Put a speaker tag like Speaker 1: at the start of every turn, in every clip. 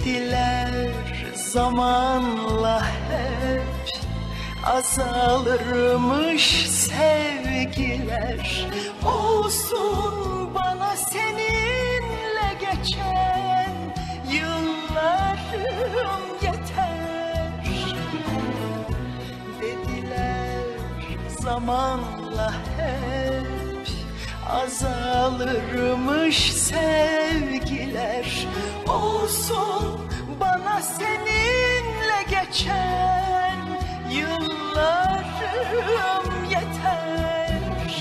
Speaker 1: Dediler zamanla hep azalırmış sevgiler. Olsun bana seninle geçen yıllarım yeter. Dediler zamanla hep azalırmış sevgiler. Olsun bana seninle geçen yıllarım yeter.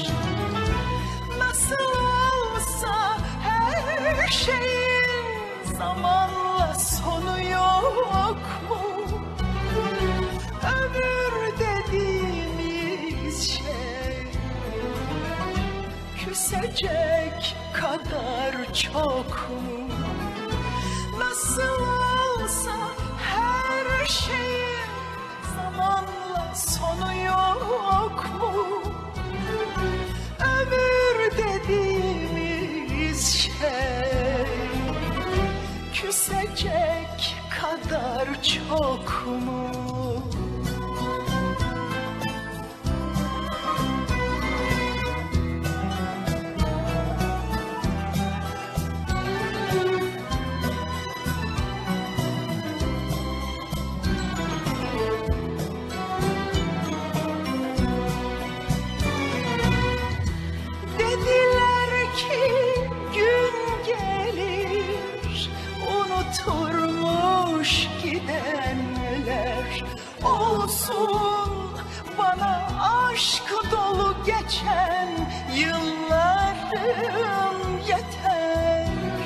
Speaker 1: Nasıl olsa her şeyin zamanla sonu yok mu? Ömür dediğimiz şey küsecek kadar çok mu? Nasıl olsa her şeyin zamanla sonu yok mu? Ömür dediğimiz şey küsecek kadar çok mu? Unuturmuş gidenler. Olsun bana aşk dolu geçen yıllarım yeter.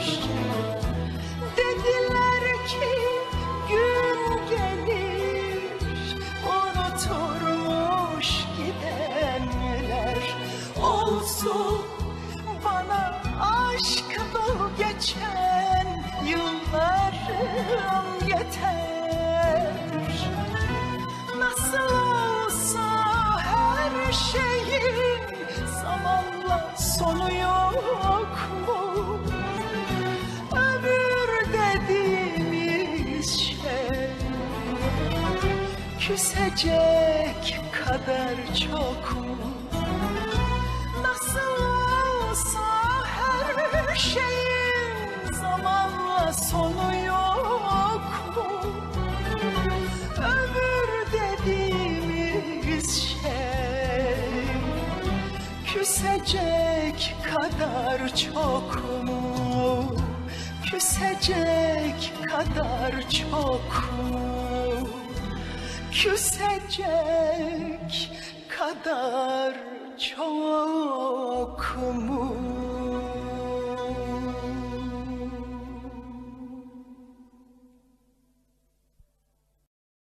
Speaker 1: Dediler ki gün gelir unuturmuş gidenler. Olsun bana aşk dolu geçen yıllarım yeter. Nasıl olsa her şeyin zamanla sonu yok mu? Ömür dediğimiz şey küsecek kadar çok mu? Nasıl olsa her şeyin zamanla sonu yok mu? Ömür dediğimiz şey küsecek kadar çok mu? Küsecek kadar çok mu? Küsecek kadar çok mu?